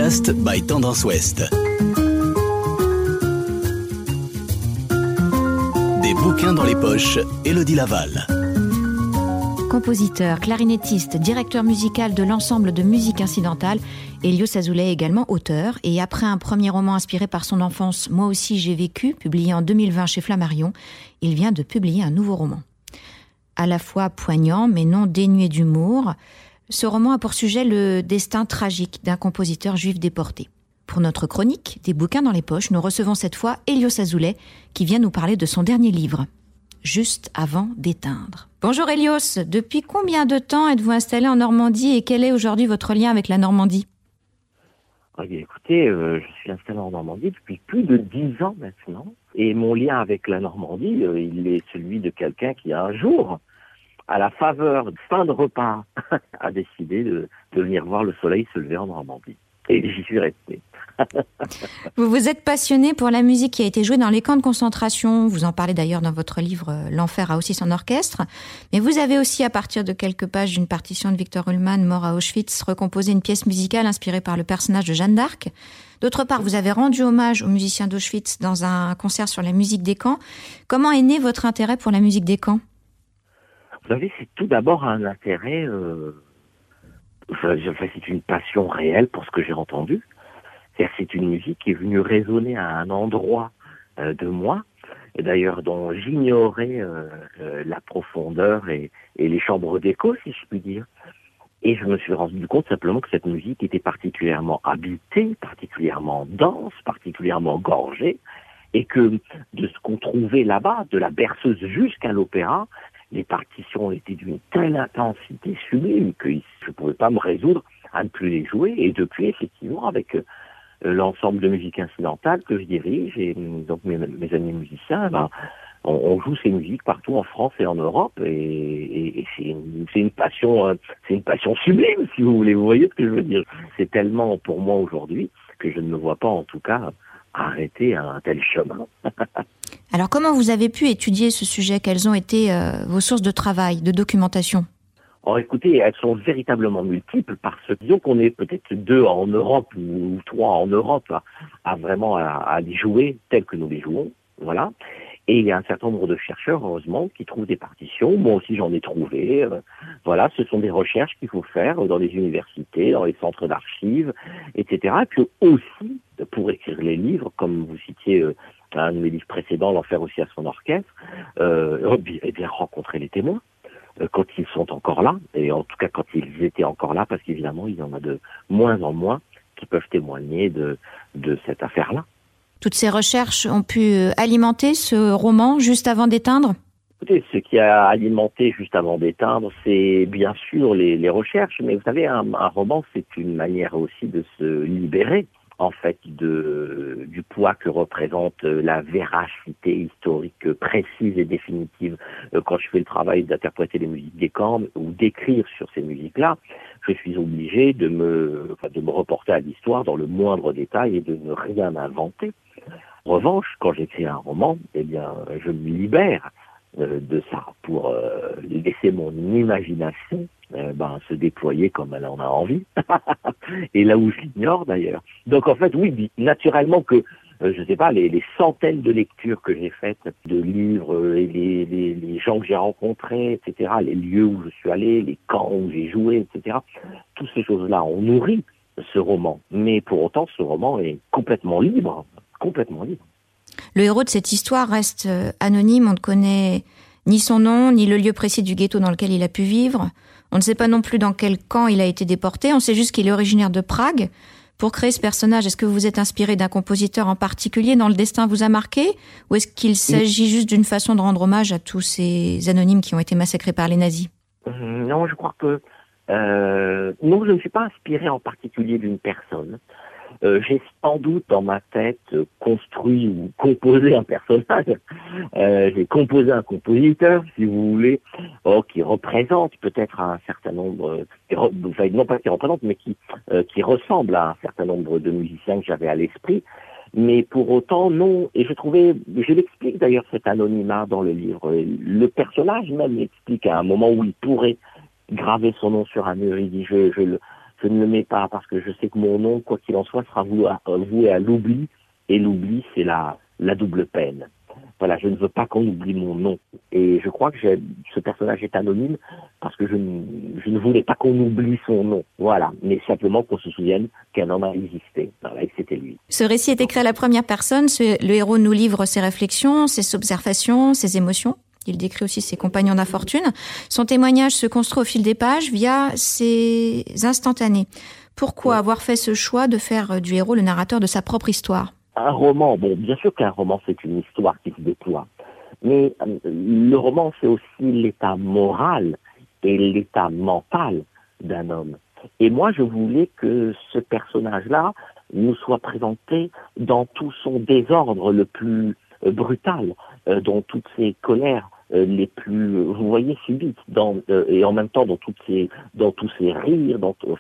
podcast by Tendance Ouest. Des bouquins dans les poches, Élodie Laval. Compositeur, clarinettiste, directeur musical de l'ensemble de musique incidentale, Elios Azoulay est également auteur. Et après un premier roman inspiré par son enfance, Moi aussi j'ai vécu, publié en 2020 chez Flammarion, il vient de publier un nouveau roman. À la fois poignant, mais non dénué d'humour, ce roman a pour sujet le destin tragique d'un compositeur juif déporté. Pour notre chronique, des bouquins dans les poches, nous recevons cette fois Elios Azoulay, qui vient nous parler de son dernier livre, Juste avant d'éteindre. Bonjour Elios, depuis combien de temps êtes-vous installé en Normandie et quel est aujourd'hui votre lien avec la Normandie ? Écoutez, je suis installé en Normandie depuis plus de 10 ans maintenant. Et mon lien avec la Normandie, il est celui de quelqu'un qui un jour, à la faveur de fin de repas, a décidé de venir voir le soleil se lever en Normandie. Et j'y suis resté. Vous vous êtes passionné pour la musique qui a été jouée dans les camps de concentration. Vous en parlez d'ailleurs dans votre livre « L'enfer a aussi son orchestre ». Mais vous avez aussi, à partir de quelques pages d'une partition de Victor Ullmann, mort à Auschwitz, recomposé une pièce musicale inspirée par le personnage de Jeanne d'Arc. D'autre part, vous avez rendu hommage aux musiciens d'Auschwitz dans un concert sur la musique des camps. Comment est né votre intérêt pour la musique des camps ? Vous savez, c'est tout d'abord un intérêt... c'est une passion réelle pour ce que j'ai entendu. C'est une musique qui est venue résonner à un endroit de moi, et d'ailleurs dont j'ignorais la profondeur et les chambres d'écho, si je puis dire. Et je me suis rendu compte simplement que cette musique était particulièrement habitée, particulièrement dense, particulièrement gorgée, et que de ce qu'on trouvait là-bas, de la berceuse jusqu'à l'opéra, les partitions étaient d'une telle intensité sublime que je ne pouvais pas me résoudre à ne plus les jouer. Et depuis, effectivement, avec l'ensemble de musique incidentale que je dirige et donc mes amis musiciens, on joue ces musiques partout en France et en Europe. Et c'est une passion sublime, si vous voulez. Vous voyez ce que je veux dire ? C'est tellement pour moi aujourd'hui que je ne me vois pas, en tout cas, arrêter un tel chemin. Alors, comment vous avez pu étudier ce sujet ? Quelles ont été vos sources de travail, de documentation ? Alors écoutez, elles sont véritablement multiples parce que disons qu'on est peut-être 2 en Europe ou 3 en Europe à les jouer tels que nous les jouons, voilà. Et il y a un certain nombre de chercheurs, heureusement, qui trouvent des partitions. Moi aussi, j'en ai trouvé. Voilà, ce sont des recherches qu'il faut faire dans les universités, dans les centres d'archives, etc. Et puis aussi, pour écrire les livres, comme vous citiez un de mes livres précédents, L'enfer aussi à son orchestre, et bien rencontrer les témoins quand ils sont encore là, et en tout cas quand ils étaient encore là, parce qu'évidemment, il y en a de moins en moins qui peuvent témoigner de cette affaire-là. Toutes ces recherches ont pu alimenter ce roman Juste avant d'éteindre ? Écoutez, ce qui a alimenté Juste avant d'éteindre, c'est bien sûr les recherches, mais vous savez, un roman, c'est une manière aussi de se libérer, en fait, du poids que représente la véracité historique précise et définitive. Quand je fais le travail d'interpréter les musiques des camps ou d'écrire sur ces musiques-là, je suis obligé de me reporter à l'histoire dans le moindre détail et de ne rien inventer. En revanche, quand j'écris un roman, eh bien, je me libère de ça pour laisser mon imagination se déployer comme elle en a envie et là où je l'ignore d'ailleurs. Donc en fait, oui, naturellement que je sais pas, les centaines de lectures que j'ai faites de livres et les gens que j'ai rencontrés, etc., les lieux où je suis allé, les camps où j'ai joué, etc., toutes ces choses-là ont nourri ce roman. Mais pour autant, ce roman est complètement libre. Le héros de cette histoire reste anonyme, on ne connaît ni son nom, ni le lieu précis du ghetto dans lequel il a pu vivre. On ne sait pas non plus dans quel camp il a été déporté, on sait juste qu'il est originaire de Prague. Pour créer ce personnage, est-ce que vous vous êtes inspiré d'un compositeur en particulier dont le destin vous a marqué ? Ou est-ce qu'il s'agit juste d'une façon de rendre hommage à tous ces anonymes qui ont été massacrés par les nazis ? Non, je crois que... non, je ne suis pas inspiré en particulier d'une personne. J'ai sans doute dans ma tête construit ou composé un personnage. J'ai composé un compositeur, si vous voulez, qui représente peut-être un certain nombre, non pas qui représente, mais qui ressemble à un certain nombre de musiciens que j'avais à l'esprit. Mais pour autant, non. Et je l'explique d'ailleurs cet anonymat dans le livre. Le personnage même l'explique à un moment où il pourrait graver son nom sur un mur. Il dit, je ne le mets pas parce que je sais que mon nom, quoi qu'il en soit, sera voué à l'oubli, et l'oubli, c'est la double peine. Voilà, je ne veux pas qu'on oublie mon nom. Et je crois que ce personnage est anonyme parce que je ne voulais pas qu'on oublie son nom. Voilà, mais simplement qu'on se souvienne qu'un homme a existé. Voilà, et c'était lui. Ce récit est écrit à la première personne. Le héros nous livre ses réflexions, ses observations, ses émotions. Il décrit aussi ses compagnons d'infortune. Son témoignage se construit au fil des pages via ses instantanés. Pourquoi avoir fait ce choix de faire du héros le narrateur de sa propre histoire ? Un roman, bon, bien sûr qu'un roman, c'est une histoire qui se déploie. Mais le roman, c'est aussi l'état moral et l'état mental d'un homme. Et moi, je voulais que ce personnage-là nous soit présenté dans tout son désordre le plus brutal, dans toutes ses colères les plus, vous voyez, subites, et en même temps dans tous ces rires, dans tout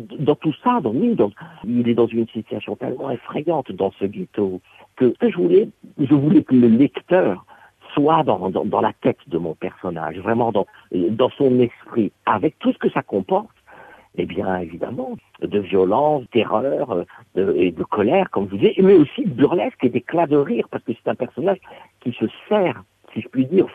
ça, il est dans une situation tellement effrayante dans ce ghetto que je voulais que le lecteur soit dans la tête de mon personnage, vraiment dans son esprit, avec tout ce que ça comporte. Eh bien, évidemment, de violence, terreur et de colère, comme vous disiez, mais aussi de burlesque et d'éclat de rire, parce que c'est un personnage qui se sert, si je puis dire,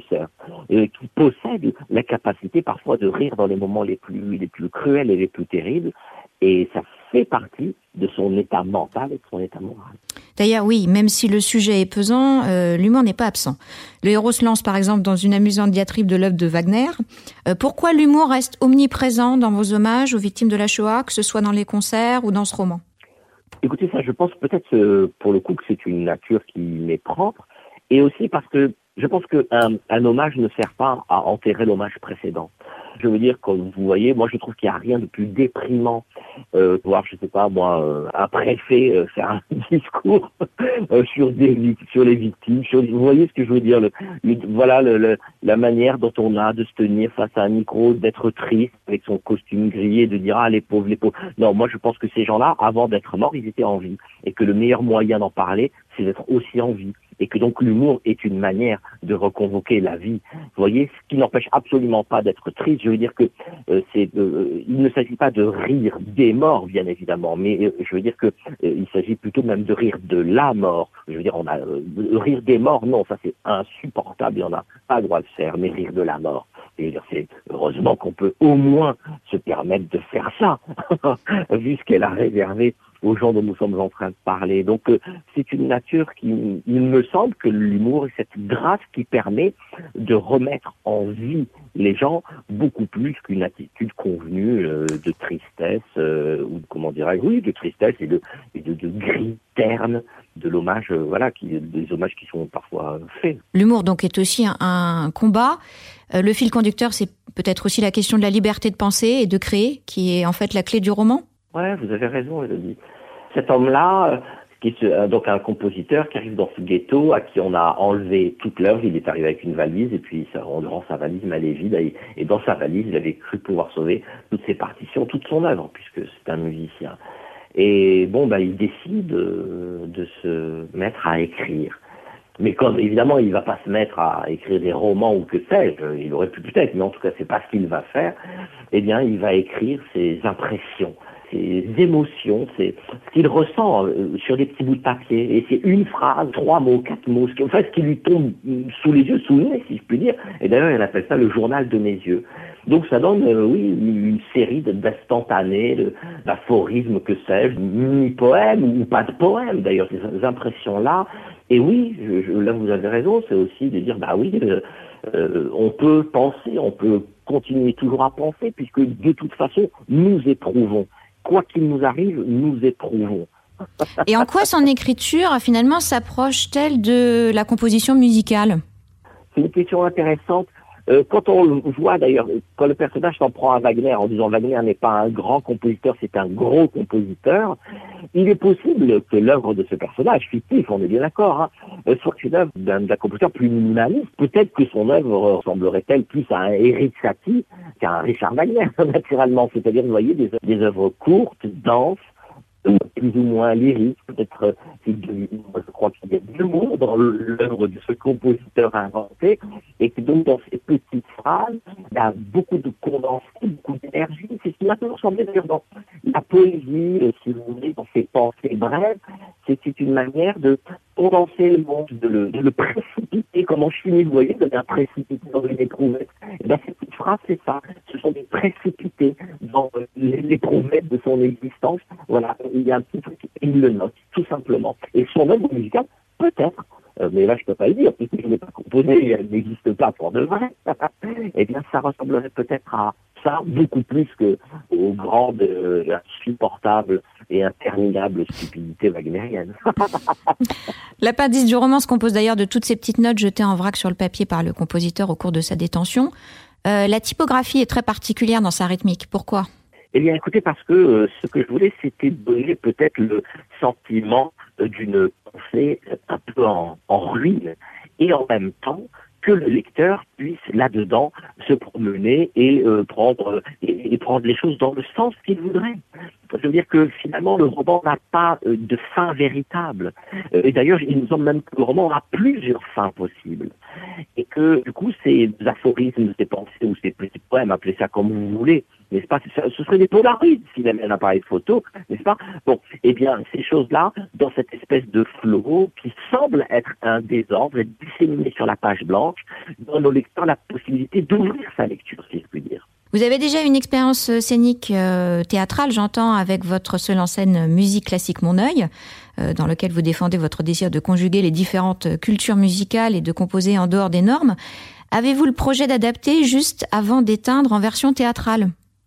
qui possède la capacité parfois de rire dans les moments les plus cruels et les plus terribles, et ça fait partie de son état mental et de son état moral. D'ailleurs, oui, même si le sujet est pesant, l'humour n'est pas absent. Le héros se lance par exemple dans une amusante diatribe de l'œuvre de Wagner. Pourquoi l'humour reste omniprésent dans vos hommages aux victimes de la Shoah, que ce soit dans les concerts ou dans ce roman ? Écoutez, ça, je pense peut-être pour le coup que c'est une nature qui m'est propre, et aussi parce que je pense qu'un hommage ne sert pas à enterrer l'hommage précédent. Je veux dire, comme vous voyez, moi je trouve qu'il n'y a rien de plus déprimant, voir, je sais pas moi, un préfet faire un discours sur les victimes. Vous voyez ce que je veux dire, voilà la manière dont on a de se tenir face à un micro, d'être triste avec son costume grillé, de dire les pauvres. Non, moi je pense que ces gens-là, avant d'être morts, ils étaient en vie, et que le meilleur moyen d'en parler, c'est d'être aussi en vie. Et que donc l'humour est une manière de reconvoquer la vie. Vous voyez, ce qui n'empêche absolument pas d'être triste. Je veux dire que il ne s'agit pas de rire des morts, bien évidemment, mais je veux dire que il s'agit plutôt même de rire de la mort. Je veux dire, rire des morts, non, ça c'est insupportable et on n'a pas le droit de faire, mais rire de la mort. Je veux dire, c'est heureusement qu'on peut au moins se permettre de faire ça, vu ce qu'elle a réservé aux gens dont nous sommes en train de parler. Donc c'est une nature il me semble que l'humour est cette grâce qui permet de remettre en vie les gens beaucoup plus qu'une attitude convenue de tristesse ou de tristesse et de gris terne de l'hommage, des hommages qui sont parfois faits. L'humour donc est aussi un combat. Le fil conducteur, c'est peut-être aussi la question de la liberté de penser et de créer, qui est en fait la clé du roman. Ouais, vous avez raison, Elodie. Cet homme-là, qui est donc un compositeur qui arrive dans ce ghetto, à qui on a enlevé toute l'œuvre, il est arrivé avec une valise, et puis on rend sa valise, mais elle est vide, et dans sa valise, il avait cru pouvoir sauver toutes ses partitions, toute son œuvre, puisque c'est un musicien. Et il décide de se mettre à écrire. Mais évidemment, il va pas se mettre à écrire des romans ou que sais-je, il aurait pu peut-être, mais en tout cas, c'est pas ce qu'il va faire. Eh bien, il va écrire ses impressions, ses émotions, c'est ce qu'il ressent sur des petits bouts de papier. Et c'est une phrase, 3 mots, 4 mots, ce qui lui tombe sous les yeux, sous le nez, si je puis dire. Et d'ailleurs, elle appelle ça le journal de mes yeux. Donc ça donne, une série d'instantanés, d'aphorismes, que sais-je, mini-poèmes, ou pas de poèmes, d'ailleurs, ces impressions-là. Et oui, là vous avez raison, c'est aussi de dire, on peut penser, on peut continuer toujours à penser, puisque de toute façon, nous éprouvons. Quoi qu'il nous arrive, nous éprouvons. Et en quoi son écriture, finalement, s'approche-t-elle de la composition musicale ? C'est une question intéressante. Quand on le voit d'ailleurs, quand le personnage s'en prend à Wagner en disant Wagner n'est pas un grand compositeur, c'est un gros compositeur, il est possible que l'œuvre de ce personnage fictif, on est bien d'accord, soit une œuvre d'un compositeur plus minimaliste. Peut-être que son œuvre ressemblerait-elle plus à un Erik Satie qu'à un Richard Wagner, naturellement. C'est-à-dire, vous voyez, des œuvres courtes, denses, plus ou moins lyriques, peut-être, je crois qu'il y a d'humour dans l'œuvre de ce compositeur inventé, et que donc dans ces petites phrases, il y a beaucoup de condensé, beaucoup d'énergie. C'est ce qui m'a toujours semblé d'ailleurs dans la poésie, si vous voulez, dans ces pensées brèves, c'est une manière de condenser le monde, de le précipiter, comme en chimie, vous voyez, de bien précipiter dans une éprouvette. Et bien, cette petite phrase, c'est ça. Ce sont des précipités dans l'éprouvette de son existence. Voilà, il y a un petit truc, il le note, tout simplement. Et son œuvre musicale, peut-être, mais là je peux pas le dire, puisque je ne l'ai pas composée, elle n'existe pas pour de vrai, eh bien ça ressemblerait peut-être à ça, beaucoup plus qu'aux grandes, insupportables et interminables stupidités wagnériennes. L'appendice du roman se compose d'ailleurs de toutes ces petites notes jetées en vrac sur le papier par le compositeur au cours de sa détention. La typographie est très particulière dans sa rythmique. Pourquoi ? Eh bien, écoutez, parce que ce que je voulais, c'était donner peut-être le sentiment d'une pensée un peu en ruine, et en même temps que le lecteur puisse là-dedans se promener et prendre les choses dans le sens qu'il voudrait. Je veux dire que finalement le roman n'a pas de fin véritable. Et d'ailleurs, il nous semble même que le roman a plusieurs fins possibles. Et que du coup, ces aphorismes, ces pensées ou ces petits poèmes, appelez ça comme vous voulez, n'est-ce pas ? Ce serait des polaroïdes s'il avait un appareil photo, n'est-ce pas ? Bon, eh bien, ces choses-là, dans cette espèce de flot qui semble être un désordre, être disséminé sur la page blanche, donne au lecteur la possibilité d'ouvrir sa lecture, si je puis dire. Vous avez déjà une expérience scénique théâtrale, j'entends, avec votre seul en scène Musique classique Mon œil, dans lequel vous défendez votre désir de conjuguer les différentes cultures musicales et de composer en dehors des normes. Avez-vous le projet d'adapter juste avant d'éteindre en version théâtrale ?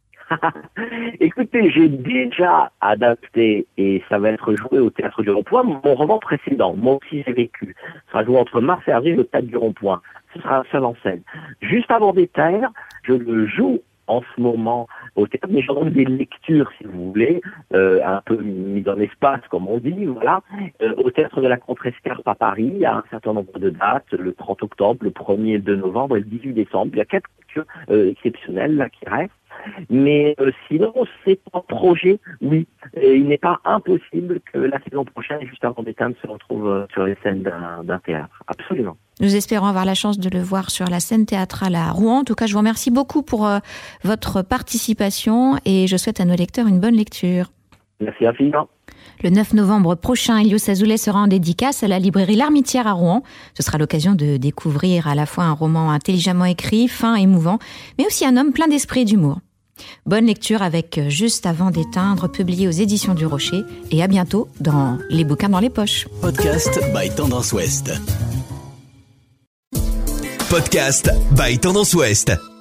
Écoutez, j'ai déjà adapté, et ça va être joué au Théâtre du Rond-Point, mon roman précédent, Moi aussi j'ai vécu. Ça sera joué entre mars et avril au Théâtre du Rond-Point. Ce sera un seul en scène. Juste avant d'éteindre, je le joue en ce moment au théâtre, mais j'en donne des lectures, si vous voulez, un peu mises en espace, comme on dit, voilà, au Théâtre de la Contrescarpe à Paris, il y a un certain nombre de dates, le 30 octobre, le 1er et le 2 novembre et le 18 décembre. Il y a 4 lectures exceptionnelles là qui restent. Mais sinon, c'est un projet, oui. Et il n'est pas impossible que la saison prochaine, juste avant d'éteindre, se retrouve sur les scènes d'un théâtre. Absolument. Nous espérons avoir la chance de le voir sur la scène théâtrale à Rouen. En tout cas, je vous remercie beaucoup pour votre participation et je souhaite à nos lecteurs une bonne lecture. Merci infiniment. Le 9 novembre prochain, Elios Azoulay sera en dédicace à la librairie L'Armitière à Rouen. Ce sera l'occasion de découvrir à la fois un roman intelligemment écrit, fin, émouvant, mais aussi un homme plein d'esprit et d'humour. Bonne lecture avec Juste avant d'éteindre, publié aux éditions du Rocher, et à bientôt dans Les bouquins dans les poches. Podcast by Tendance Ouest. Podcast by Tendance Ouest.